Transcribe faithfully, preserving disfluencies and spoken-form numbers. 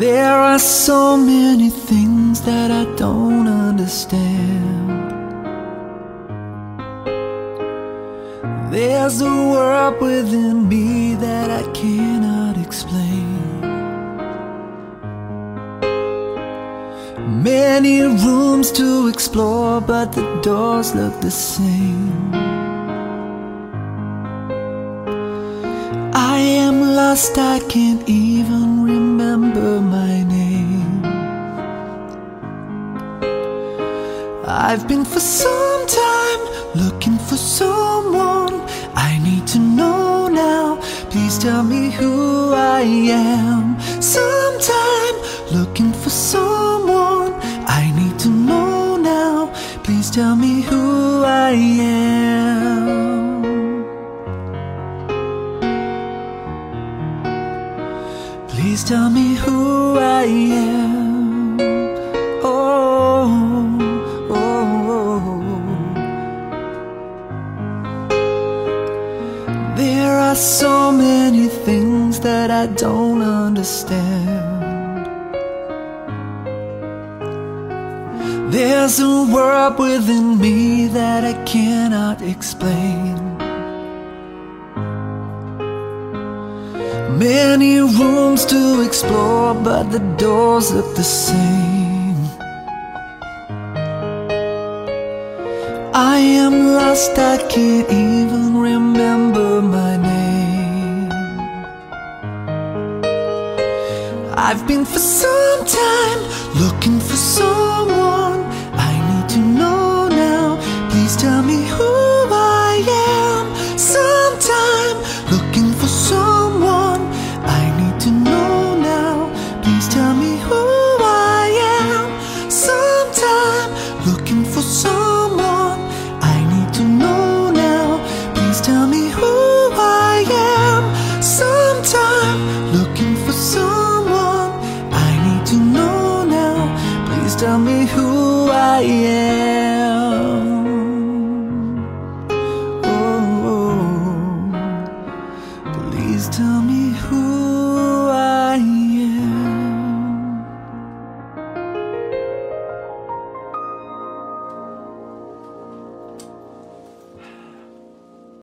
There are so many things that I don't understand. There's a world within me that I cannot explain. Many rooms to explore, but the doors look the same. I am lost, I can't even remember my name. I've been for some time looking for someone I need to know now. Please tell me who I am. Sometime looking for someone I need to know now. Please tell me who I am. Please tell me who I am. Oh, oh, oh. There are so many things that I don't understand. There's a world within me that I cannot explain. Many rooms to explore, but the doors look the same. I am lost, I can't even remember my name. I've been for some time looking for someone I need to know now. Please tell me who I am. Sometime looking for someone I need to know now. Please tell me who I am. Sometime looking for someone I need to know now. Please tell me who I am. Sometime looking for someone I need to know now. Please tell me who I am.